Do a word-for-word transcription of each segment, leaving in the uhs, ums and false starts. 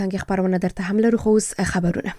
څنګه خبرونه درته هم لرو خو اوس خبرونه.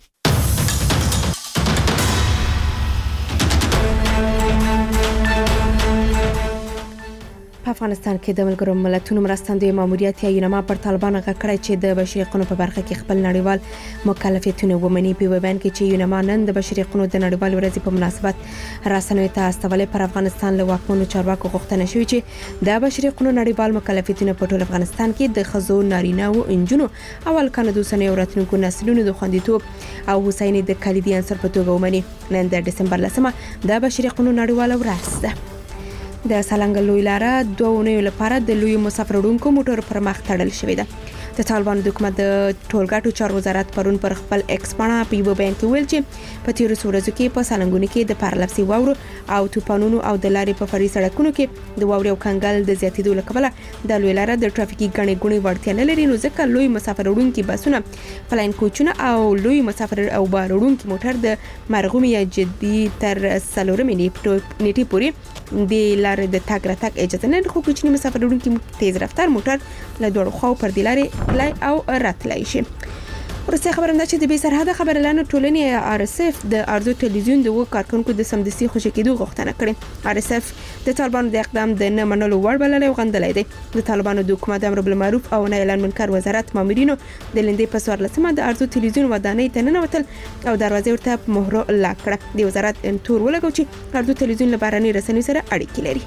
په افغانستان کې د ملګرو ملتونو مرستندوی ماموریت یا یونما پر طالبان غکړی چې د بشري حقوقو په برخه کې خپل نړیوال مکلفیتونه ومني. په بیان کې چې یونما نن د بشري حقوقو د نړیوال ورځې په مناسبت راسنوي ته استولې پر افغانستان له واکمنو چارواکو غوښتنه شوې چې د بشري حقوقو نړیوال مکلفیتونه په ټول افغانستان کې د خزو نارینه او انجونو اول کنه د سنې راتلونکو نسلونو د خوندیتوب او حسیني د کلیدي عنصر په توګه ومني. نن د دسمبر لسمه د بشري حقوقو نړیوال ورځ ده. د سالنګ لوی لاره دوه اونیو لپاره د لوی مسافر وړونکو موټر پر مخ تړل شوې ده. د طالبان د حکومت د ټولګټو چارو وزارت پرون پر خپل ایکس باندې په یو بیان کې ویل چې په تیر ورځو کې په سالنګونو کې د پارلپسي واورو او توپانونو او د لارې په فري سړکونو کې د واوري او کنګل د زیاتېدو لپاره د لوی لاره د ټرافیکي ګڼې ګڼې وړتیا نه لري، نو ځکه لوی مسافر وړونکي بسونه، فلاین کوچونه او لوی مسافر او بار وړونکي موټر د مرغومي یا جدي تر څلورمې نیټې پورې د لارې د تګ راتګ اجازه نه لري، خو کوچني مسافر وړونکي تیز رفتار موټر له دوړو خواو پر د لارې لای او راتلای شي. ورسته خبرم ده چې د بې سرحده خبرلانو ټولنې آر اس اف د ارزو تلویزیون د وو کارکونکو د سمدستي خوشی کېدو غوښتنه کړې. آر اس اف د طالبانو د اقدام د نه منلو وړ بللی غندلای دی. د طالبانو د حکومت امر بالمعروف او نهي عن المنکر وزارت مامورینو د لندې په څوارلسمه د ارزو تلویزیون ودانۍ ته ننوتل او دروازې ورته په مهر لا کړه. د وزارت تور ولګو چې ارزو تلویزیون له بهرنۍ رسنیو سره اړیکې لري.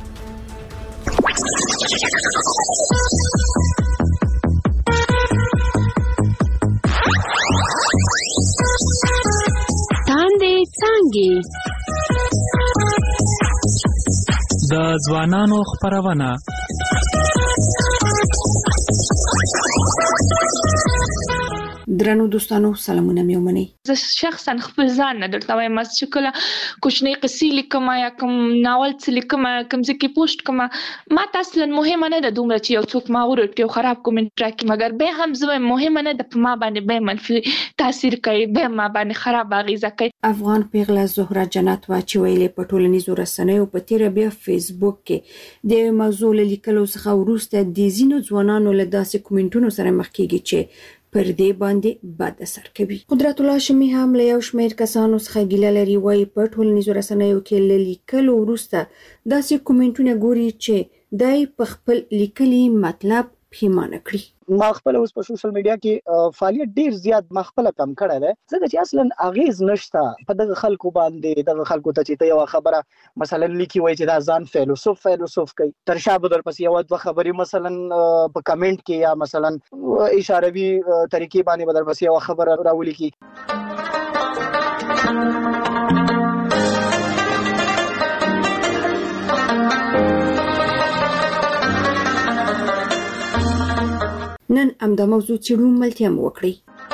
د ځوانانو خبرونه درنو دوستانو سلامونه مې ومنئ. زه شخصا خپل ځان نه درته وایم چې کله کوچنۍ قصې لیکم یا کوم ناول څه لیکم کوم ځای کې پوسټ کوم، ما ته اصلا مهمه نه ده دومره چې یو څوک ما ورټي او خراب کومنټ راکړي، مګر به هم زه مهمه نه ده په ما باندې به منفي تاثیر کوي، به ما باندې خراب اغیزه کوي. افغان پیغله زهره جنت وا چې ویلې په ټولنیزو رسنیو په تیر بیا فیسبوک کې د موضوع لیکلو څخه وروسته د زینو ځوانانو له داسې کومنټونو سره مخ کیږي چې پر دې باندې بد اثر کوي. قدرت الله شمی هم له یو شمېر کسانو څخه ګیله لري، وایي په ټولنیزو رسنیو کې له لیکلو وروسته داسې کومنټونه ګوري چې دای په خپل لیکلي مطلب پیمانه کړی. ما خپل اوس په سوشل میډیا کې فعالیت ډیر زیات مخبل کم کړی دی، ځکه چې اصلا اغیز نشته په دغه خلکو باندې. دغه خلکو ته چې ته یو خبره مثلا لیکي وای چې دا ځان فیلسوف فیلسوف کوي، تر شا بدل پس یو د خبرې مثلا په کمنټ کې یا مثلا اشاروي طریقې باندې بدل پس یو خبره راولي کی. نن امدا موضوع چیرو ملتیا مو وکړي.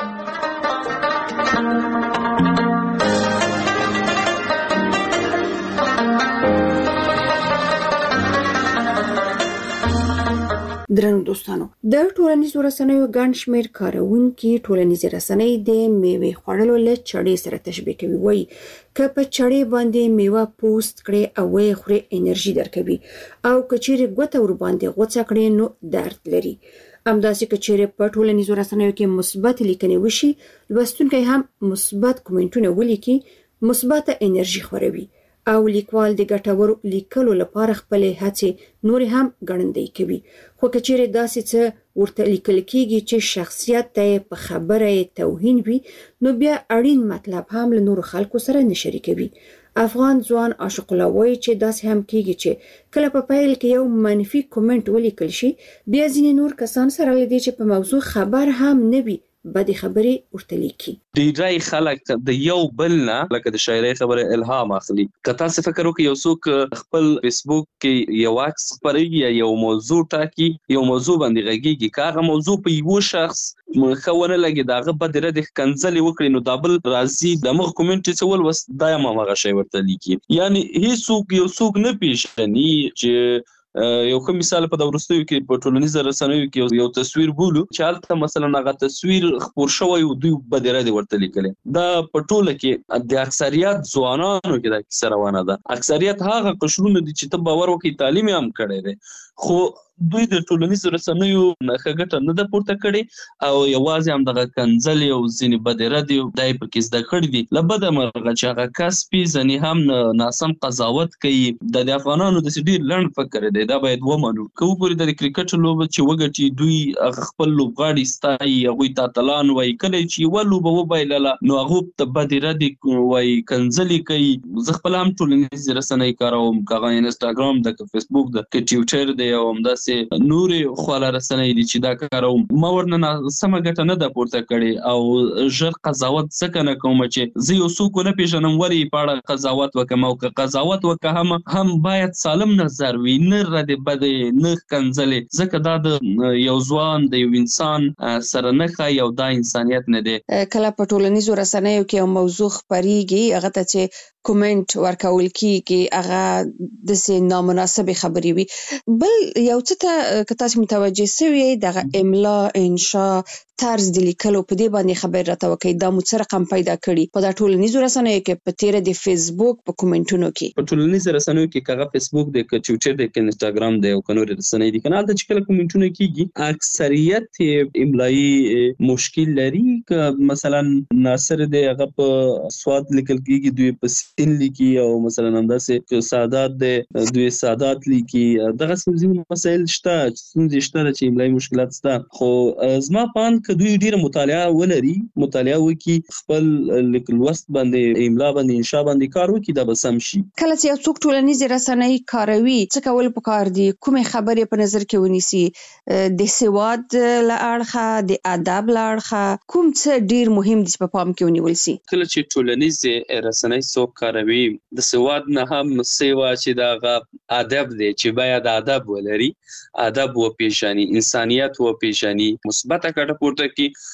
درنو دوستانو، د ټولنیزو رسنیو ګڼ شمېر کارونکي ټولنیزې رسنۍ د میوې خوړلو له چړې سره تشبیه کوي. وایي که په چړې باندې میوه پوست کړې او یې خورې انرژي درکوي، او که چیرې ګوته ور باندې غوڅه کړې نو درد لري. همداسې که چیرې په ټولنیزو رسنیو کې مثبت لیکنې وشي، لوستونکی هم مثبت کومنټونه ولیکي، مثبت انرژي خوروي او لیکوال د ګټورو لیکلو لپاره خپلې هڅې نور هم ګړندۍ کوي. خو که چیرې داسې څه ورته لیکل کېږي چې شخصیت ته په خبره توهین وي، نو بیا اړین مطلب هم له نورو خلکو سره نه شریکوي. افغان ځوان عاشق الله وایي چې داسې هم کېږي چې کله په پیل کې یو منفي کومنټ ولیکل شي، بیا ځینې نور کسان سره له دې چې په موضوع خبر هم نه وي بدې خبرې ورته لیکي. ډیری خلک د یو بل نه لکه د شاعرۍ خبره الهام اخلي. که تاسو فکر وکړئ یو څوک خپل فیسبوک کې یو عکس خپروي یا یو موضوع ټاکي، یو موضوع باندې غږیږي، که هغه موضوع په یو شخص خونه لګي داغه بد رد کنځلې وکړي، نو دا بل راځي دمغه کومنټ چې ول وس دا ما هغه شی ورته لیکي. یعنی هیڅوک یو څوک نه پیژني چې یو کوم مثال په دورستیو کې په ټولنیزو رسنیو کې یو تصویر بولو چې هلته مثلا هغه تصویر خپور شوی او دوی بدره دی ورته لیکلي. دا په ټوله کې د اکثریت ځوانانو کې دا کیسه روانه ده. اکثریت هغه قشرونه دي چې ته باور وکړي تعلیم هم کړی دی، خو دوی د ټولنیزو رسنیو ښه ګټه نه ده پورته کړې او یوازې همدغه کنځلې او ځینې بدې ردې دا یې پکې زده کړي دي. له بده مرغه چې هغه کس پیژني هم ناسم قضاوت کوي. د افغانانو داسې ډېر لنډ فکر دی، دا باید ومنو. که وګورې د کرکټ لوبه چې وګټي دوی هغه خپل لوبغاړي ستایي، هغوی ته اتلان وایي. کله چې یوه لوبه وبایلله نو هغو ته بدې ردې وایي، کنځلې کوي. زه خپله هم ټولنیزې رسنۍ کاروم، که هغه انسټاګرام ده، که فیسبوک ده، که ټویټر دی او همداسې نورې خواله رسنۍ دي چې دا کاروم. ما ورنه سمه ګټه نه ده پورته کړې او ژر قضاوت ځکه نه کوم چې زه یو څوک ونه پېژنم ولې په اړه قضاوت وکړم. او که قضاوت وکړم هم باید سالم نظر وي، نه ردې بدې، نه کنځلې، ځکه دا د یو ځوان د یو انسان سره نه ښایي او دا انسانیت نه دی. کله په ټولنیزو رسنیو کې یو موضوع خپریږي هغه ته چې کومنټ ورکول کیږي هغه داسې نامناسبې خبرې وي. بل یو څه ته که تاسو متوجه سوي دغه املا، انشا، طرز د لیکلو په دې باندې خبر راته وکړئ. دا مو څه رقم پیدا کړي په دا ټولنیزو رسنیو کې په تیره د فیسبوک په کومنټونو کې؟ په ټولنیزو رسنیو کې که هغه فیسبوک دی، که ټویټر دی، که انسټاګرام دی او که نورې رسنۍ دي، که نه هلته چې کله کومنټونه کېږي اکثریت یې املایي مشکل لري. که مثلا ناصر دی هغه په سواد لیکل کېږي، دوی په سین لیکي، او مثلا همداسې که سادات دی دوی سادات لیکي. دغسې ځینې مسایل شته، ستونزې شته چې املایي مشکلات شته. خو زما په اند که دوی ډیره مطالعه ولري، مطالعه وکړي، خپل لیکلوست باندې، املا باندې، انشا باندې کار وکړي، دا به سم شي. کله چې یو څوک ټولنیزې رسنۍ کاروي څه کول پکار دي؟ کومې خبرې په نظر کې ونیسي؟ د سواد له اړخه، د ادب له اړخه، کوم څه ډیر مهم دي چې په پام کې ونیول سي؟ کله چې ټولنیزې رسنۍ څوک کاروي د سواد نه هم سیوا چې دا ادب دی چې باید ادب ولري، ادب وپېژني، انسانیت وپېژني، مثبته ګټه پورته کړي،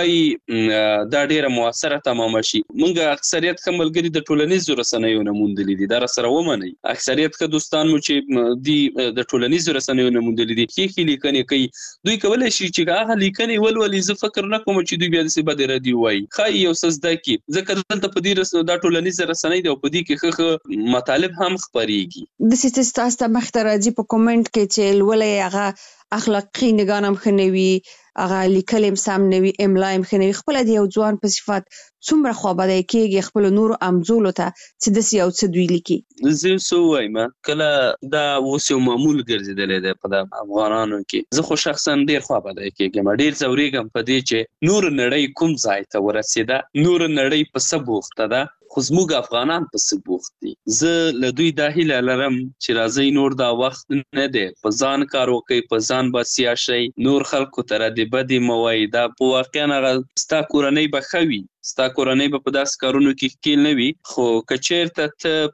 ښایي دا ډیره مؤثره تمامه شي. موږ اکثریت ښه ملګري د ټولنیزو رسنیو نه موندلي دي، دا راسره ومنئ. اکثریت ښه دوستان مو چې دي د ټولنیزو رسنیو نه موندلي دي، ښې ښې لیکنې کوي. دوی کولی شي چې هغه لیکنې ولولي. زه فکر نه کوم چې دوی بیا داسې بدې ردې ووایي، ښایي یو څه زده کړي، ځکه دلته په دې دا ټولنیزه رسنۍ دی او په دې کې ښه ښه مطالب هم خپرېږي. داسې څه ستاسو ته مخې ته راځي په کومنټ کې چې لولی هغه اخلاقي نګان هم ښه نه وي، هغه لیکل هم سم نه وي، املا هم ښه نه وي، خپله د یو ځوان په صفت څومره خوابدی کېږي خپلو نورو همزولو ته چې داسې یو څه دوی لیکي؟ زه یو څه ووایم، کله دا اوس یو معمول ګرځېدلی دی په د افغانانو کې. زه خو شخصا ډېر خوابدی کېږم، ډېر ځورېږم په دې چې نور نړۍ کوم ځای ته ورسېده، نور نړۍ په څه بوخته ده، خو زموږ افغانان په څه بوخت دي. زه له دوی دا هیله لرم چې راځئ نور دا وخت نه دی، په ځان کار وکئ، په ځان بسیا شئ، نور خلکو ته ردې بدې مه وایئ. دا په واقعا هغه ستا کورنۍ به ښه وي، ستا کورنۍ به په داسې کارونو کې ښکېل نه وي. خو که چېرته ته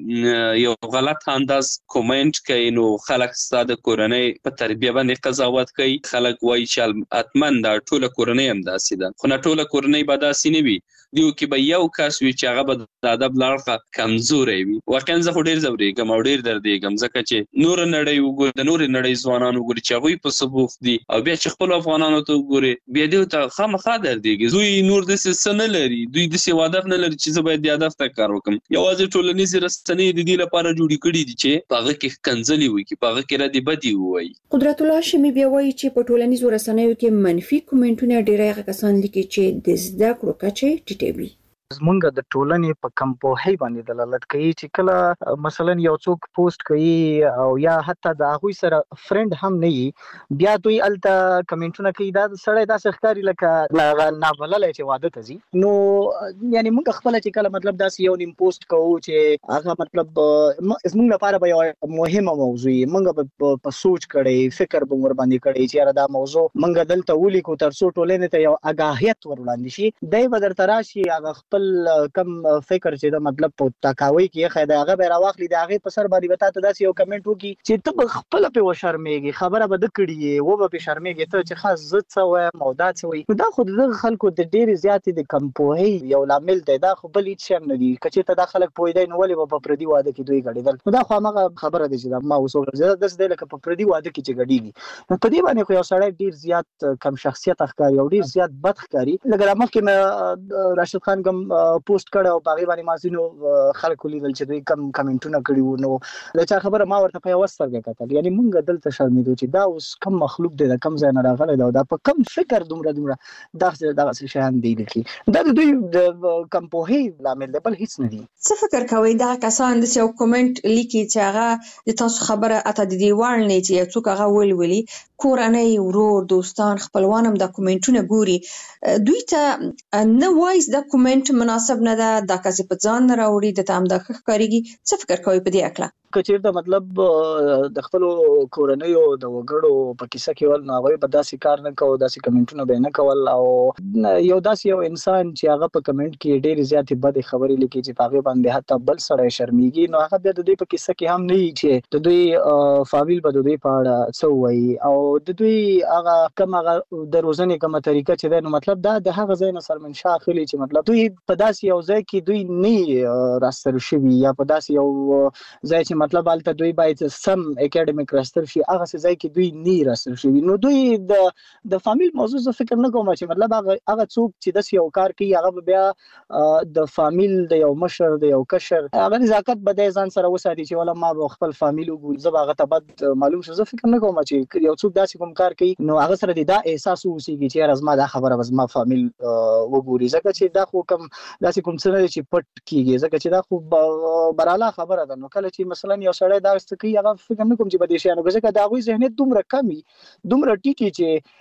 په یو غلط انداز کومنټ کوي نو خلک ستا د کورنۍ په تربیه باندې قضاوت کوي. خلک وایي چې حتما دا ټوله کورنۍ هم داسې ده، خو نه ټوله کورنۍ به داسې نه وي. دیو کې به یو کس وي چې هغه به د ادب له اړخه کمزوری وي. واقعا زه خو ډېر ځورېږم او ډېر دردېږم، ځکه چې نوره نړۍ وګوري، د نورې نړۍ ځوانان وګوري چې هغوی په څه بوخت دي، او بیا چې خپلو افغانانو ته وګوري بیا دوی ته خامخا دردېږي. دوی نور داسې څه نه لري، دوی داسې یو هدف نه لري چې زه باید دې هدف ته کار وکړم. یوازې ټولنیزې رسنۍ د دې لپاره جوړې کړي دي چې په هغه کې کنځلې وکړي، په هغه کې ردې بدې ووایي. قدرت الله هاشمي بیا وایي چې په ټولنیزو رسنیو کې منفي کومنټونه ډېری هغه کسان لیکي چې د زده کړو کچه ټیټوي. زمونږ د ټولنې په کم پوهۍ باندې دلالت کوي چې کله مثلا یو څوک پوسټ کوي او یا حتی د هغوی سره فرند هم نه وي، بیا دوی هلته کمنټونه کوي دا سړی داسې ښکاري لکه نابللی چې واده ته ځي. نو یعنې موږ خپله چې کله مطلب داسې یو نیم پوسټ کوو چې هغه مطلب زموږ لپاره به یو مهمه موضوع وي، موږ به په سوچ کړی، فکر به ورباندې کړی چې یاره دا موضوع موږ دلته ولیکو تر څو ټولنې ته یو اګاهیت ور وړاندې شي. دی به درته راشي هغه خپل کم فکر چې دا مطلب په تاکاوي کې خې دا هغه به راواخلي، د هغې په سر باندې به تا ته داسې یو کمنټ وکړي چې ته به خپله پرې وشرمېږي، خبره به ده کړي یې، و به پرې شرمېږي ته چې خاص زه څه وایم او دا څه وایي. نو دا خو د دغه خلکو د ډېرې زیاتې د کم پوهۍ یو لامل دی، دا خو بل هېڅ شی هم نه دي. که چېرته دا خلک پوهېدی نو ولې به په پردي واده کې دوی ګډېدل؟ نو دا خو هماغه خبره ده چې دا ما اوس وکړل، داسې دی لکه په پردي واده کې چې ګډېږي. نو په دې باندې خو یو سړی ډېر زیات کم شخصیت ښکاري او ډېر زیات بد ښکاري. لکه دا مخکې مې راشد خان کوم پوسټ کړ او باغی باندې مازینو خلکو لیدل چې دوی کم کمنټونه کړي وو. نو دا چا خبره ما ورته په وسترګه کتل، یعنی مونږ دلته شرمېدو چې دا اوس کم مخلوق دی، دا کم ځای نه راغلی دا دا په کم فکر دومره دومره دغه دغه شیان دی لیکي. دا د دوی د کم پوهې لامل دی، بل هیڅ نه دی. څه فکر کوئ دا کسان د یو کومنټ لیکي چې هغه د تاسو خبره اته د دی وړ نه چې څوک هغه ولولي، کورنۍ، ورور، دوستان، خپلوان هم دا کومنټونه ګوري، دوی ته نه وایي دا کومنټ مناسب نه ده، دا کسې په ځان نه راوړي، د ته هم دا ښه ښکارېږي. څه فکر کوئ په دې هکله؟ که چېرته مطلب د خپلو کورنیو د وګړو په کیسه کې ول، نو هغوی به داسې کار نه کوو، داسې کمنټونه به یې نه کول. او یو داسې یو انسان چې هغه په کمنټ کې ډېرې زیاتې بدې خبرې لیکي چې په هغې باندې حتی بل سړی شرمېږي، نو هغه بیا د دوی په کیسه کې هم نه وي چې د دوی فامیل به د دوی په اړه څه ووایي، او د دوی هغه کوم هغه د روزنې کومه طریقه چې دی، نو مطلب دا د هغه ځای نه سرمنشا اخلي چې مطلب دوی په داسې یو ځای کې دوی نه راستل شوي، یا په داسې یو ځای چې مطلب هلته دوی باید سم اکیډمیک راستل شي، هغه ځای کې دوی نه راستل شوي. نو دوی د د فامیل موضوع زه فکر نه کوم چې مطلب هغه هغه څوک چې داسې یو کار کوي هغه به بیا د فامیل د یو مشر د یو کشر هغه نزاکت به دی ځان سره وساتي چې ولا ما به خپل فامیل وګوري، زه به هغه ته بد معلوم شم. زه فکر نه کوم چې یو څوک داسې کوم کار کوي نو هغه سره د دا احساس واوسېږي چې یاره زما دا خبره به زما فامیل وګوري، ځکه چې دا خو کوم داسې کوم څه نه دی چې پټ کېږي، ځکه چې دا خو براله خبره ده. نو کله چې مثلا یو سړی دا څه کوي هغه فکر نه کوم چې به دې شیانو، ځکه د هغوی ذهنیت دومره کم وي، دومره ټیټ وي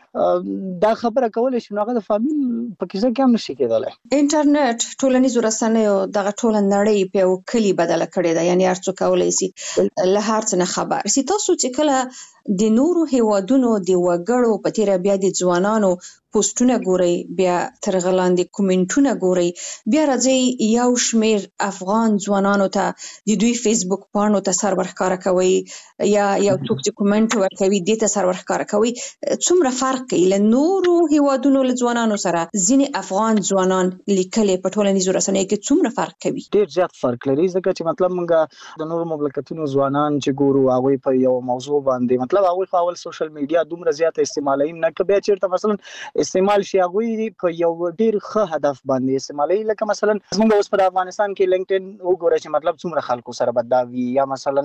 چې دا خبره کولی شي، نو هغه د فامیل په کیسه کې هم نشي کېدلی. انټرنیټ، ټولنیزو رسنیو دغه ټوله نړۍ په یو کلي بدله کړې ده، یعنې هر څوک کولی شي له هر څه نه خبر شي. تاسو چې کله د نورو هیوادونو د وګړو په تیره بیا د ځوانانو پوسټونه ګورئ، بیا تر هغه لاندې کومنټونه ګورئ، بیا راځئ یو شمېر افغان ځوانانو ته د دوی فیسبوک پاڼو ته سر ورښکاره کوئ، یا یو څوک چې کومنټ ورکوي دې ته سر ورښکاره کوئ. څومره فرق کوي له نورو هیوادونو له ځوانانو سره ځینې افغان ځوانان لیکلې په ټولنیزو رسنیو کې څومره فرق کوي؟ ډېر زیات فرق لري، ځکه چې مطلب موږ د نورو مملکتونو ځوانان چې ګورو هغوی په یو موضوع باندې مطلب هغوی خو اول سوشل میډیا دومره زیاته استعمالوي نه، که بیا چېرته مثلا استعمال شي هغوی په یو ډېر ښه هدف باندې استعمالوي. لکه مثلا زموږ اوس په افغانستان کې لینکډین وګورئ چې مطلب څومره خلکو سره به دا وي، یا مثلا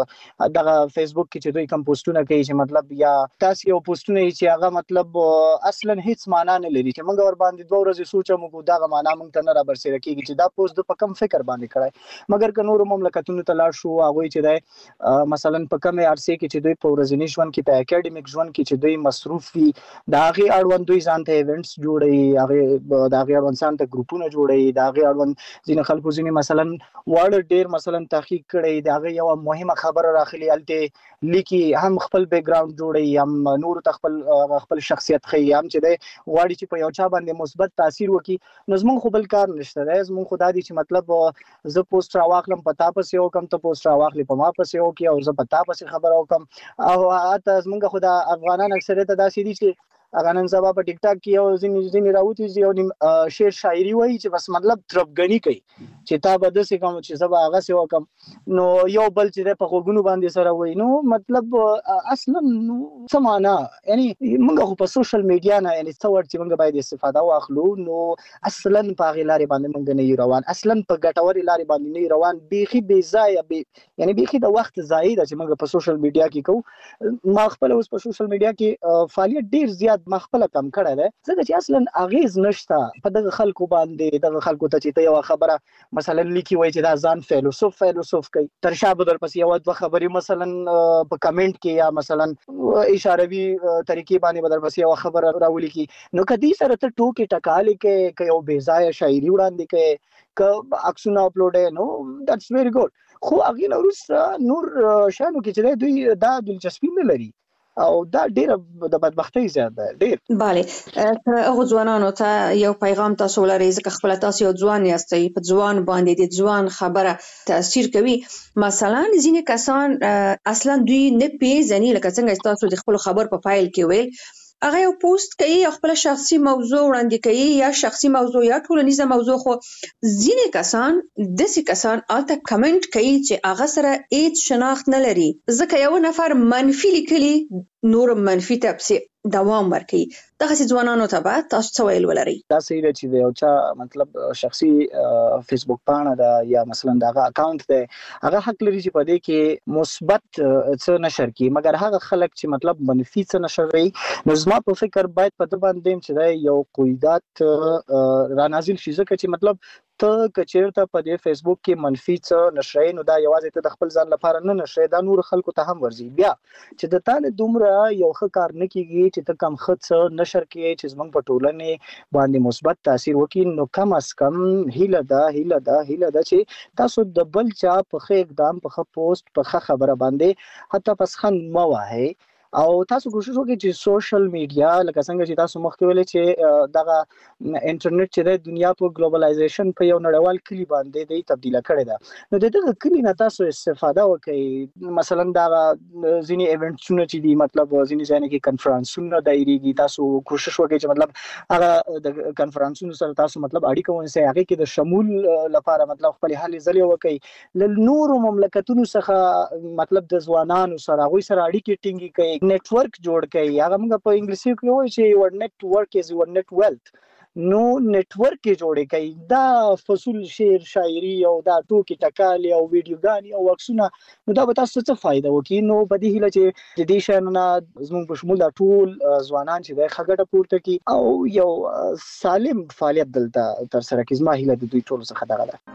دغه فیسبوک کې چې دوی کوم پوسټونه کوي چې مطلب یا تاسې یو پوسټونه چې هغه مطلب اصلا هیڅ معنا نه لري، چې موږ ور باندې دوه ورځې سوچ وکړو دغه معنا موږ ته نه رابرسېره کېږي چې دا پوسټ د په کوم فکر باندې کړی. مګر که نورو مملکتونو ته لاړ شو هغوی چې دی مثلا په کومې عرصې کې چې دوی په ورځني ژوند کې په اکیډمیک ژوند کې چې دوی مصروف وي، د هغې اړوند دوی ځان ته ایونټس جوړوي، هغې د هغې اړوند ځان ته ګروپونه جوړوي، د هغې اړوند ځینې خلکو ځینې مثلا واړه ډېر مثلا تحقیق کړی، د هغې یوه مهمه خبره راخلي هلته لیکي، هم خپل بیک ګراونډ جوړوي، هم نورو ته خپل خپل شخصیت ښیي، هم چې دی غواړي چې په یو چا باندې مثبت تاثیر وکړي. نو زموږ خو بل کار نشته دی، زموږ خو دا دي چې مطلب زه پوسټ راواخلم په تا پسې وکړم، ته پوسټ راواخلې په ما پسې وکړې، او زه په تا پسې خبره وکړم. او حتی زموږ خو د افغانان اکثریت داسې دي چې هغه نن سبا په ټیک ټاک کې یو ځینې ځینې راوتي یو نیم شعر شاعري وایي چې بس مطلب تربګني کوي چې تا به داسې کوم چې زه به هغسې وکړم، نو یو بل چې دی په غوږونو باندې سره وایي. نو مطلب اصلا څه معنا، یعنې موږ خو په سوشل میډیا نه یعنې څه ور چې موږ باید استفاده واخلو، نو اصلا په هغې لارې باندې موږ نه یو روان، اصلا په ګټورې لارې باندې نه یو روان، بیخي بې ځایه یعنې بیخي د وخت ضایع ده چې موږ په سوشل میډیا کې کوو. ما خپله اوس په سوشل میډیا کې فعالیت ډېر زیات ما خپله کم کړی دی، ځکه چې اصلا اغېز نشته په دغه خلکو باندې، دغه خلکو ته چې ته یوه خبره مثلا لیکي وایي چې دا ځان فیلسوف فیلسوف کوي، تر شا به درپسې یوه دوه خبرې مثلا په کمنټ کې یا مثلا اشاروي طریقې باندې به درپسې یوه خبره راولیکي. نو که دې سره ته ټوکې ټکالې کوې، که یو بې ځایه شاعري وړاندې کوې، که عکسونه اپلوډ نو دیټس ویری ګډ. خو هغې نه وروسته نور شیانو کې چې دوی دا دلچسپي نه لري، او دا ډیره د بدبختۍ زیات ده ډیر. بله، هغو ځوانانو ته یو پیغام تاسو ولرئ، ځکه خپله تاسو یو ځوان یاستئ، په ځوان باندې د ځوان خبره تاثیر کوي. مثلا ځینې کسان اصلا دوی نه پیژني، لکه څنګه تاسو د خپلو خبر په فایل کې ویل، هغه یو پوسټ کوي یا خپل شخصي موضوع وړاندې کوي، یا شخصي موضوع یا ټولنیزه موضوع، خو ځینې کسان داسې کسان الته کمنټ کوي چې هغه سره هیڅ شناخت نه لري، ځکه یو نفر منفي لیکلي نور منفي ته پسې دوام ورکوي. دغسې ځوانانو ته به تاسو څه ویل ولرئ؟ دا صحیح ده چې د یو چا مطلب شخصي فیسبوک پاڼه ده یا مثلا دغه اکاونټ دی، هغه حق لري چې په دې کې مثبت څه نشر کړي، مګر هغه خلک چې مطلب منفي څه نشر کوي، نو زما په فکر باید په ده باندې چې دا یو قیودات را نازل شي، ځکه چې مطلب ته که چېرته په دې فیسبوک کې منفي څه نشرئ نو دا یوازې ته د خپل ځان لپاره نه نشرئ، دا نور خلکو ته هم ورځي. بیا چې د تا نه دومره یو ښه کار نه کېږي چې ته کم ښه څه نشر کړې چې زموږ په ټولنې باندې مثبت تاثیر وکړي، نو کم از کم هیله ده هیله ده هیله ده چې تاسو د بل چا په ښه اقدام، په ښه پوسټ، په ښه خبره باندې حتی پسخند مه وهئ، او تاسو کوشش وکړئ چې سوشل میډیا لکه څنګه چې تاسو مخکې ویلې چې دغه انټرنیټ چې د دنیا په ګلوبلایزیشن په یو نړیوال کلي باندې دی تبدیله کړې ده، نو د دغه کلي نه تاسو استفاده وکړئ. مثلا دغه ځینې ایونټونه چې دي، مطلب ځینې ځایونه کې کنفرانسونه دایریږي، تاسو کوشش وکړئ چې مطلب هغه د کنفرانسونو سره تاسو مطلب اړیکه ونیسئ، هغې کې د شمول لپاره مطلب خپلې هلې ځلې وکړئ، له نورو مملکتونو څخه مطلب د ځوانانو سره هغوی سره اړیکې ټینګې کړئ، نیټورک جوړ کړئ. هغه موږ په انګلیسي کې وایو چې یور نیټورک از یور نیټ ویلث، نو نیټورک یې جوړې کړئ. دا فصول شعر شاعري او دا ټوکې ټکالې او ویډیوګانې او عکسونه، نو دا به تاسو څه فایده وکړي؟ نو په دې هیله چې د دې شیانو نه زموږ په شمول دا ټول ځوانان چې دی ښه ګټه پورته کړي او یو سالم فعالیت دلته ترسره کړي. زما هیله د دوی ټولو څخه دغه ده.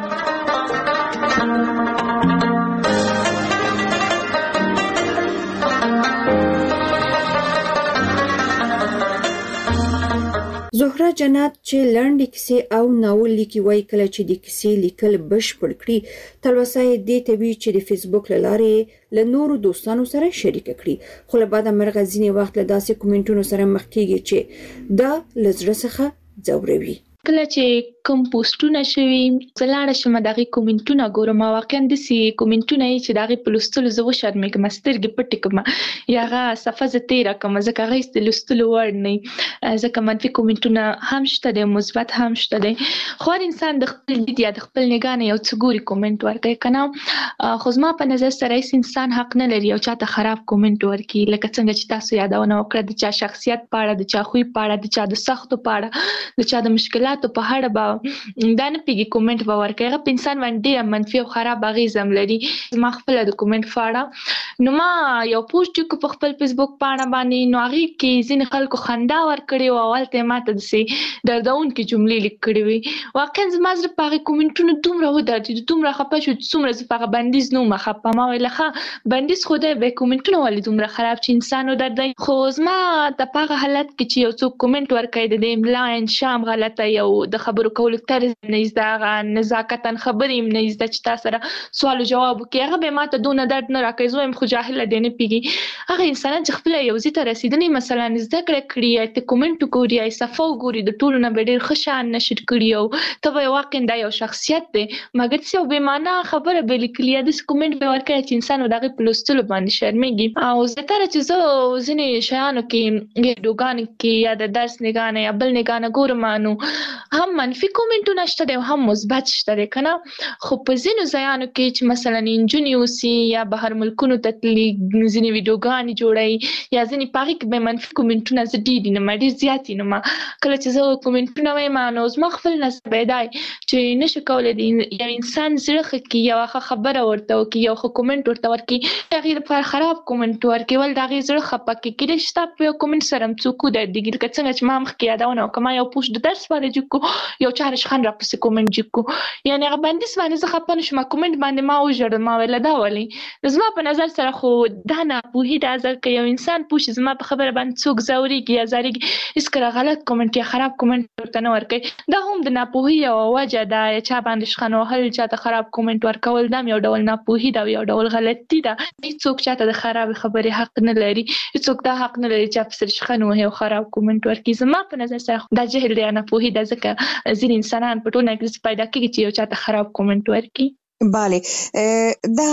زهره جنت چې لنډې کیسې او ناول لیکي وایي کله چې د کیسې لیکل بشپړ کړي تلوسه یې دې ته وي چې د فیسبوک له لارې له نورو دوستانو سره شریکه کړي، خو له بعده مرغه ځینې وخت له داسې کومنټونو سره مخ کېږي چې دا له زړه څخه ځوروي. کله چې کوم پوسټونه شوي زه لاړه شم دغې کومنټونه ګورم، او واقعا داسې کومنټونه یې چې د هغې په لوستلو زه وشرمېږم، سترګې پټې کړم یا هغه صفحه زه تېره کړم، ځکه هغه هېڅ د لوستلو وړ نه وي، ځکه منفي کومنټونه هم شته دی، مثبت هم شته دی، خو هر انسان د خپل لید یا د خپل نګاه نه یو څه ګوري کومنټ ورکوي که نه. خو زما په نظر سره هېڅ انسان حق نه لري یو چاته خراب کومنټ ورکړي، لکه څنګه چې تاسو یادونه وکړه د چا شخصیت په اړه، د چا خوی په اړه، د چا د سختو په اړه، د چا د مشکلاتو په اړه به دا نه پیږي کومنټ به ورکوي، هغه په انسان باندې ډېره منفي او خراب اغېزه هم لري. زما خپله د کومنټ په اړه نو ما یو پوسټ وکړو په خپل فیسبوک پاڼه باندې، نو هغې کې ځینې خلکو خندا ورکړې وه او هلته یې ماته داسې دردونکې جملې لیک کړې وې. واقعا زما زړه په هغې کومنټونو دومره ودردېد، دومره خفه شو چې څومره زه په هغه بندیز نه وم خفه. ما ویل ښه بندیز خو دی، بیا کومنټونه ولې دومره خراب چې انسان ودردوي؟ خو زما ته په هغه حالت کې چې یو څوک کومنټ ورکوي د دې املا انشا هم غلطه، یو د خبرو کولو طرز نه زده، هغه نزاکتاً خبرې هم نه زده چې تا سره سوال و جواب وکړي، هغه به ماته دونه درد نه راکوي. زه وایم خو جاهله دی نه پوهېږي. هغه انسانان چې خپله یو ځای ته رسېدلي مثلا زده کړه کړي یا ته کومنټ وګوري یا صفحه وګوري، د ټولو نه به ډېر ښه شیان نشر کړي او ته به یې واقعا دا یو شخصیت دی، مګر داسې یو بېمعنا خبره به لیکلي یا داسې کومنټ به یې ورکړی چې انسان د هغې په لوستلو باندې شرمېږي. او زیاتره چې زه ځینې شیانو کې ویډیوګانو کې یا د درس نګاه نه یا بل نګاه نه ګورم، نو هم منفي کومنټونه شته دی او هم مثبت شته دی که نه. خو په ځینو ځایانو کې چې مثلا نجونې اوسي یا بهر ملکونو ته تللي ځینې ویډیوګانې جوړوي یا ځینې په هغې کې به منفي کومنټونه زه ډېر یې نما ډېر زیات یې نما. کله چې زه کومنټونه وایم نو زما خپل نظر به یې دا چې نشي کولی د یو انسان زړه ښه کړي، یوه ښه خبره ورته وکړي، یو ښه کومنټ ورته ورکړي، د هغې لپاره خراب کومنټ ورکړي ول د هغې زړه خفه کړي. کېدای شي ستا په یو کومنټ سره هم څوک ودردېږي، لکه څنګه چې ما مخکې یادونه وکړه ما یو پوسټ د درس باره جوړ کړو، یو چا رشخند راپسې کومنټ جوړ کړو، یعنې هغه بندیز باندې زه خفه نه شوم، کومنټ باندې ما وژړل، ما ویله دا ولې؟ زما په نظر سره خو دا ناپوهي ده. ځکه که یو انسان پوه شي زما په خبره باندې څوک ځورېږي یا زارېږي، هېڅکله غلط کومنټ یا خراب کومنټ ورته نه ورکوي. دا هم د ناپوهي یوه وجه ده، یا چا باندې شخن وهل، چا ته خراب کومنټ ورکول، دا هم یو ډول ناپوهي ده او یو ډول غلطي ده. هېڅوک چاته د خرابې خبرې حق نه لري، هېڅوک دا حق نه لري چې پسې شخن وهي او خراب کومنټ ورکړي. زما په نظر سره دا جهل دی یا ناپوهي ده، ځکه ځینې انسانان په ټولنه کې پیدا کېږي چې یو چاته خراب کومنټ ورکړي. bale دا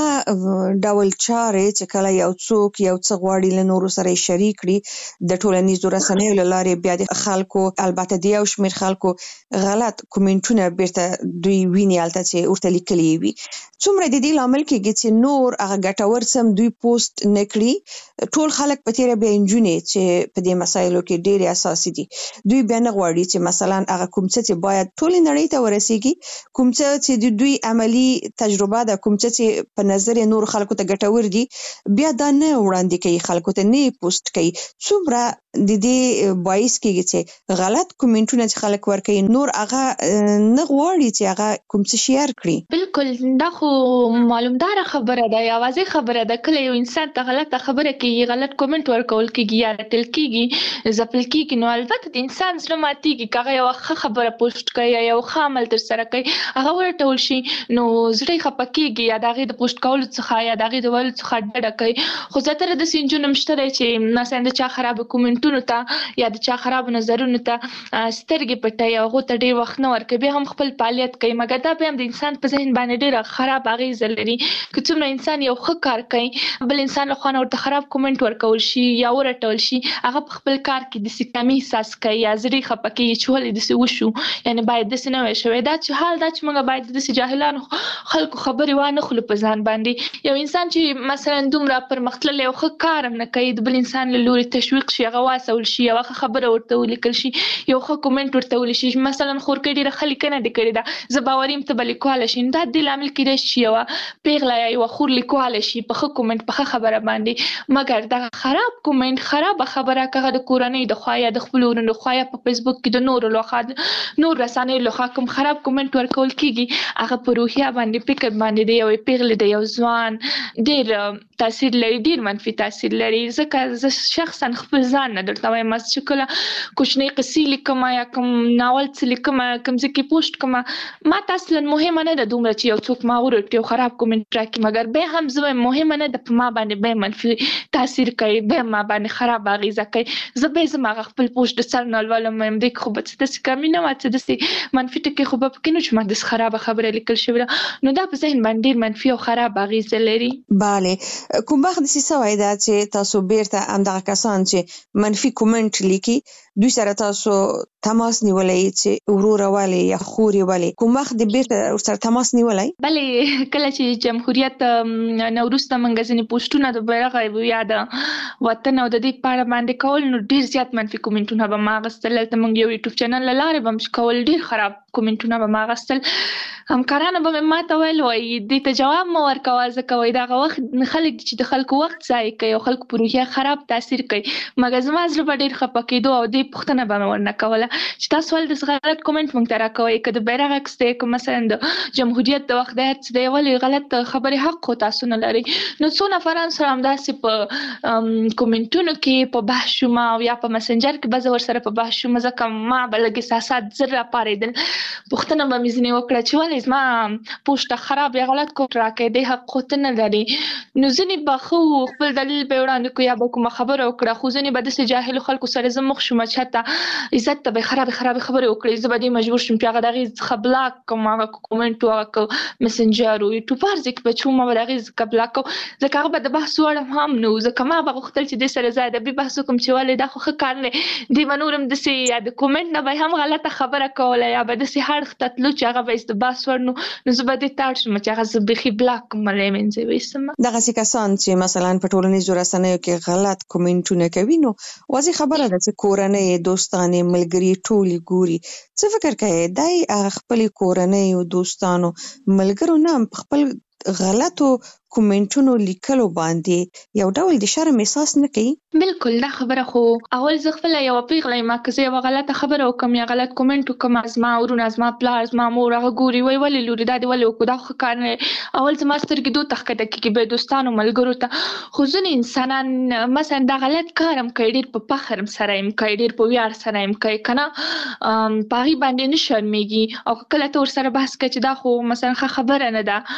ډول چارې چې کله یو څوک یو څه غواړي له نورو سره شریک کړي د ټولنیزو رسنیو له لارې بیا د خلکو البته د یو شمېر خلکو غلط کومنټونه بیرته دوی ویني هلته چې ورته لیکلي وي څومره د دې لامل کېږي چې نور هغه ګټور سم دوی پوسټ نه کړي ټول خلک په تیره بیا نجونې چې په دې مسایلو کې ډېرې اساسي دي دوی بیا نه غواړي چې مثلا هغه کوم څه چې باید ټولې نړۍ ته ورسیږي کوم څه چې د دوی عملی تجربه ده کوم څه چې په نظر نور خلکو ته ګټور دي بیا دا نه وړاندې کوي خلکو ته نه پوسټ کوي څومره د دې باعث کېږي چې غلط کومنټونه چې خلک ورکوي نور هغه نه غواړي چې هغه کوم څه شیر کړي بالکل دا خو معلومدار خبره ده یا واضح خبره ده کله یو انسان ته غلطه خبره کوي غلط کومنټ ورکول کېږي یا رټل کېږي ځپل کېږي نو البته د انسان زړه ماتېږي که هغه یوه ښه خبره پوسټ کوي یا یو ښه عمل ترسره کوي هغه ورټول شي نو زړه یې خفه کېږي یا د هغې د پوسټ کولو څخه یا د هغې د ویلو څخه ډډه کوي خو زیاتره داسې نجونې هم شته دی چې مثلا د چا خرابو کومنټونو ته یا د چا خرابو نظرونو ته سترګې پټوي او هغو ته ډېر وخت نه ورکوي بیا هم خپل فعالیت کوي مګر دا بیا هم د انسان په ذهن باندې ډېره خراب اغېزه لري که څومره انسان یو ښه کار کوي بل انسان له خوا نه ورته خراب کومنټ ورکول شي یا ورټول شي هغه په خپل کار کې داسې کمي احساس کوي یا زړه یې خفه کېږي چې ولې داسې وشو یعنې باید داسې نه وی شوی دا چې حال دا چې موږ باید داسې جاهلانو خلکو خبرې وانه خلو په ځان باندې یو انسان چې مثلا دومره پرمختللی او ښه کار هم نه کوي د بل انسان له لورې تشویق شي هغه واڅول شي یوه ښه خبره ورته ولیکل شي یو ښه کومنټ ورته ولیکل شي مثلا خورکۍ ډېره ښه لیکنه دې کړې ده زه باوري یم ته به لیکواله شي نو دا د دې لامل کیدای شي چې یوه پیغله یا یوه خور لیکواله شي په ښه کومنټ په ښه خبره باندې مګر دغه خراب کومنټ خرابه خبره که هغه د کورنۍ د خوا یا د خپلو ورونو د خوا یا په فیسبوک کې د نورو لخوا نور رسنیو لخوا کوم خراب کومنټ ورکول کېږي هغه په روحیه باندې فکر باندې د یوې پیغلې د یو ځوان ډېر تاثیر لري ډېر منفي تاثیر لري ځکه زه شخصا خپل ځان نه درته وایم چې کله کوچنۍ قصې لیکم یا کوم ناول څه لیکم کوم ځای کې پوسټ کوم ما ته اصلا مهمه نه ده دومره چې یو څوک ما ورټي او خراب کومنټ راکړي مګر بیا هم زه وایم مهمه نه ده په ما باندې بیا منفي تاثیر کوي بیا ما باندې خراب اغېزه کوي زه بیا زما هغه خپل پوسټ د سر نه لولم وایم دی خو به څه داسې کمي نه وه څه داسې منفي ټکي خو به پکې نه چې ما داسې خرابه خبره لیکل شوې ده نو دا په ذهن باندې ډېر منفي او خراب اغېزه لري bale کوم وخت داسې سوی ده چې تاسو بیرته همدغه کسان چې منفي کومنټ لیکي دوی سره تاسو تماس نیولی چې وروره ولې یا خورې ولې کوم وخت د بیرته ورسره تماس نیولی بلې کله چې جمهوریت نه وروسته موږ ځینې پوسټونه د بیرغ یا د وطن او د دې په اړه باندې کول نو ډېر زیات منفي کومنټونه به ما اخیستل هلته موږ یو یوټیوب چینل له لارې به هم کول ډېر خراب کومنټونه به ما اخیستل همکارانو به مې ما ته ویل وایي دې ته جواب مه ورکوه ځکه وایي دغه وخت خلک دي چې د خلکو وخت ضایع کوي او خلکو په روحیه خراب تاثیر کوي مګر زما زړه به ډېر خفه کېدو او دې پوښتنه به مې ورنه کوله چې تاسو ولې داسې غلط کومنټ موږ ته راکوئ که د بیرغ عکس دی که مثلا د جمهوریت د وخت دی هر څه دی ولې غلط خبرې حق خو تاسو نه لرئ نو څو نفران سره همداسې په کومنټونو کې په بحث شوم او یا په مسنجر کې به زه ورسره په بحث شوم ځکه ما به لږ احساسات زر راپارېدل پوښتنه به مې ځینې وکړه چې ولې زما پوسټ خراب یا غلط کومنټ راکوې دی حق خو ته نه لري نو ځینې به ښه خپل دلیل به یې وړاندې کړو یا به کومه خبره وکړه خو ځینې به داسې جاهلو خلکو سره زه مخ شوم چې حتی عزت ته به یې خرابې خرابې خبرې وکړې زه به دې مجبور شوم چې هغه د هغې څخه بلاک کړم هغه کومنټ و هغه مسنجر و یوټیوب هر ځای کې به چې وم ما به د هغې څخه بلاک کړم ځکه هغه به د بحث وړ هم نه و ځکه ما به غوښتل چې دې سره زه ادبي بحث وکړم چې ولې دا خو ښه کار نه دی دې به نور هم داسې یا د کومنټ نه به یې هم غلطه خبره کوله یا به داسې اړخ ته تلو چې هغه به یې د بحث وړ نو نو زه به دې ته اړ شم چې هغه زه بیخي بلاک کړم له منځه یې ویستم دغسې کسان چې مثلا په ټولنیزو رسنیو کې غلط کومنټونه کوي نو واضح خبره ده چې کورنۍ دوستانې ملګري ټولې ګوري څه فکر کوې دی هغه خپلې کورنۍ دوستانو ملګرو نه په خپل غلطو کومنټونو لیکلو باندې یو ډول د شرم احساس نه کوي بالکل دا خبره خو اول زه خپله یوه پیغله یم که زه یوه غلطه خبره وکړم یا غلط کومنټ وکړم زما ورونه زما پلار زما مور هغه ګوري وایي ولې لورې دا دې ولې وکړو دا خو ښه کار نه دی اول زما سترګې دو ته ښکته کېږي بیا دوستانو ملګرو ته خو ځینې انسانان مثلا دا غلط کار هم کوي ډېر په فخر هم سره هم کوي ډېر په ویاړ سره هم کوي که نه په هغې باندې نه شرمېږي او که کله ته ورسره بحث کوې چې دا خو مثلا ښه خبره نه ده ولې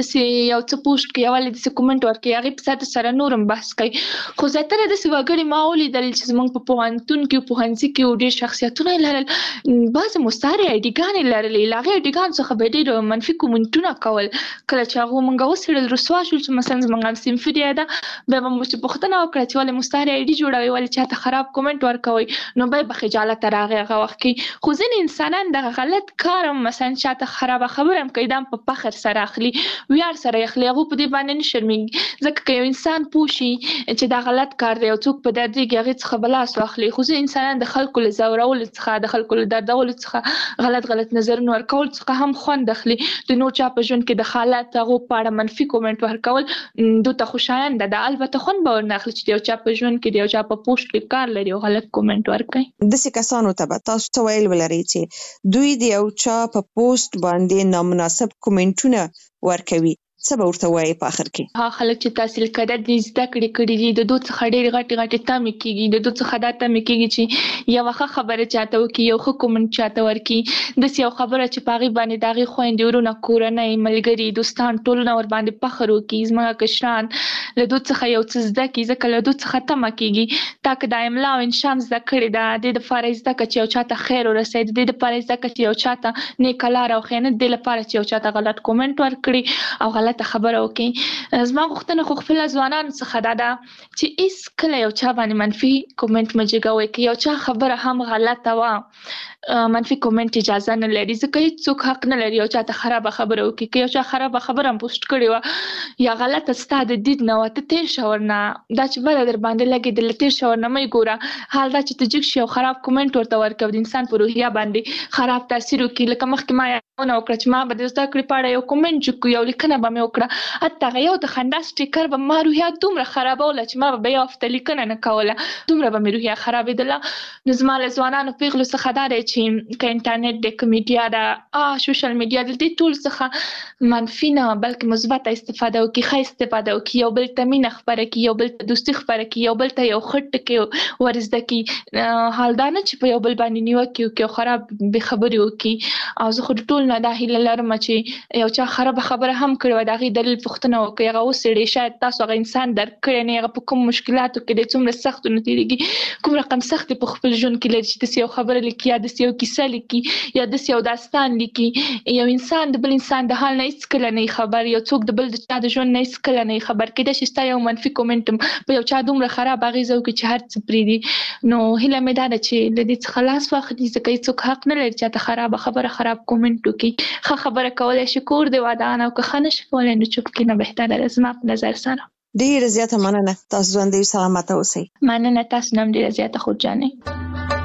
د سي یو څه پوسټ کوي ولې د سي کومنټ ورکوي هغه په ساده سره نورم بحث کوي خو زیاتره د سي وګړي ما ولیدل چې زموږ په پوهنتون کې پوهنځي کې ډېر شخصیتونه لرل بعض مستعارې اډیګانې لرلې لاغې اډیګان څخه به ډېر منفي کومنټونه کول کله چې هغه مونږ وسړل رسوا شو چې مثلا زموږ صنفي دی دا به مو چې پوښتنه وکړه چې ولې مستعارې اډي جوړوي ولې چاته خراب کومنټ ورکوي نو به په خجالت راغی هغه وخت کې خو ځینې انسانان د غلط کار مثلا چاته خراب خبره هم کوي دا په فخر سره اخلي ویار سره اخلي هغه په دې باندې نه شرمېږي ځکه که یو انسان پوښي چې دا غلط کار دی او څوک په دردېږي هغې څخه به لاس واخلي خو ځینې انسانان د خلکو له ځورولو څخه د خلکو له دردولو څخه غلط غلط نظرونه ورکول څخه هم خوند اخلي د نور چا په ژوند کې د حالات هغو په اړه منفي کومنټ ورکول دوی ته خوشاینده ده البته خوند به ورنه اخلي چې د یو چا په ژوند کې د یو چا په پوسټ کې کار لري او غلط کومنټ ورکوي داسې کسانو ته به تاسو څه ویل ولرئ چې دوی د یو چا په پوسټ باندې نامناسب کومنټونه ورکوي څه به ورته وایي په اخر کې هغه خلک چې تحصیل کړي دي زده کړې کړي دي د دوی څخه ډېرې غټې غټې تمې کېږي د دوی څخه دا تمې کېږي چې یوه ښه خبره چاته وکړي یو ښه کومنټ چاته ورکړي داسې یو خبره چې په هغې باندې د هغې خویندې ورونه کورنۍ ملګري دوستان ټولونه ورباندې فخر وکړي زموږ کشران له دوی څخه یو څه زده کړي ځکه له دوی څخه تمه کېږي تا که د املا او انشا زده کړې ده د دې دپاره زده کړه چې یو چاته خیر ورسوي د دې دپاره زده کړه چې یو چاته نیکه لاره وښیي نه د دې لپاره چې یو چاته غلط کومنټ ورکړي او غلطه خبره وکړي زما غوښتنه خو خپله ځوانانو څخه دا ده چې هېڅکله یو چا باندې منفي کومنټ مه جګوئ که یو چا خبره هم غلطه وه منفي کومنټ اجازه نه لري ځکه هېڅوک حق نه لري یو چاته خرابه خبره وکړي که یو چا خرابه خبره هم پوسټ کړې وه یا غلطه ستا د دید نه وه ته تېر شه ورنه دا چې بده در باندې لګېدله تېر شه ورنه مه یې ګوره حال دا چې ته جګ شي او خراب کومنټ ورته ورکوي د انسان په روحیه باندې خراب تاثیر وکړي لکه مخکې ما یادونه وکړه چې ما به د زده کړې په اړه یو کومنټ جګ کړو یو لیکنه به مې وکړه حتی هغه یو د خندا سټیکر به ما روحیه دومره خرابوله چې ما به بیا ورته لیکنه نه کوله دومره به مې روحیه خرابېدله نو زما له ځوانانو پیغلو څخه دا دی چې که انټرنیټ دی که میډیا ده سوشل میډیا د دې ټول څخه منفي نه بلکې مثبته استفاده وکړي ښه استفاده وکړي یو بل ته مینه خپره کړي یو بل ته دوستي خپره کړي یو بل ته یو ښه ټکي ور زده کړي حال دا نه چې په یو بل باندې نیوکې وکړي او خراب بې خبرې وکړي او زه خو د ټول نه دا هیله لرم چې یو چا خرابه خبره هم کړې وه د هغې دلیل پوښتنه وکړئ هغه وڅېړئ شاید تاسو هغه انسان درک کړی نه هغه په کوم مشکلاتو کې دی څومره سختو نه تېرېږي کوم رقم سختې په خپل ژوند کې لري چې داسې یو خبره لیکي یا داسې یو کیسه لیکي یا داسې یو داستان لیکي یو انسان د بل انسان د حال نه هېڅکله نه خبر یو څوک د بل د چا د ژوند نه هېڅکله نه خبر کېدای شي ستا یو منفي کومنټ په یو چا دومره خراب اغېزه وکړي چې هر څه پرېږدي نو هیله مې دا ده چې له دې څخه لاس واخلي ځکه هېڅوک حق نه لري چاته خرابه خبره خراب کومنټ وکړي ښه خبره کولی شي کور دی ودان او که ښه نه شي کولی نو چوپ کښېنه بهتره ده زما په نظر سره ډېره زیاته مننه تاسو ژوندي سلامته اوسئ مننه تاسو نه هم ډېره زیاته خودجانې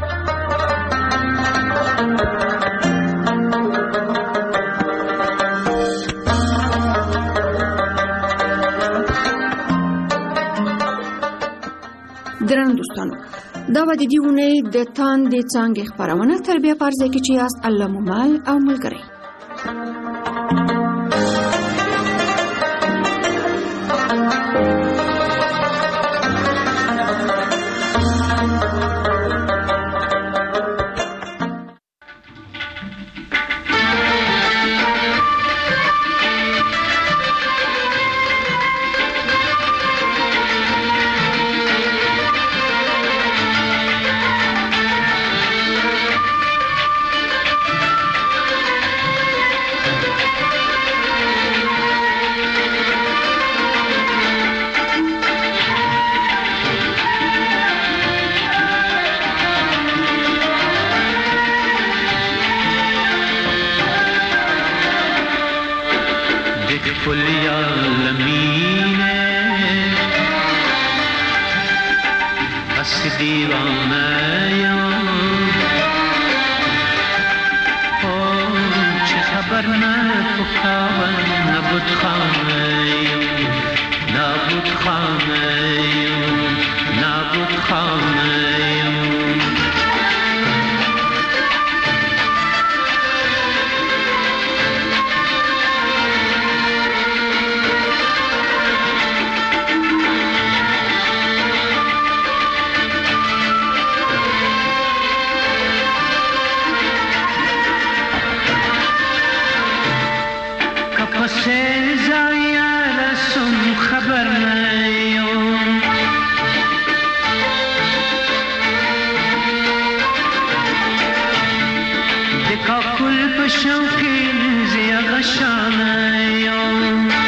درنو دوستانو دا به د دې اونۍ د تاندې څانګې خپرونه تربیه په ارزه کې چې یاست الله مو مل او ملګری به شوقی زی غشانم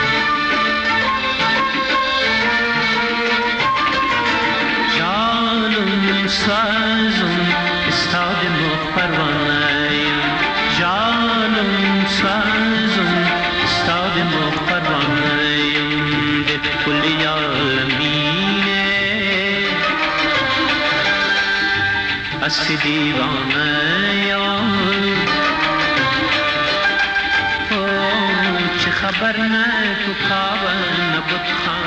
جانم سازم استاد مخ پروانه جانم سازم استاد مخ پروانه ده کلی عالمینه از دیوانه او چه خبر نه تو خواب نبود خان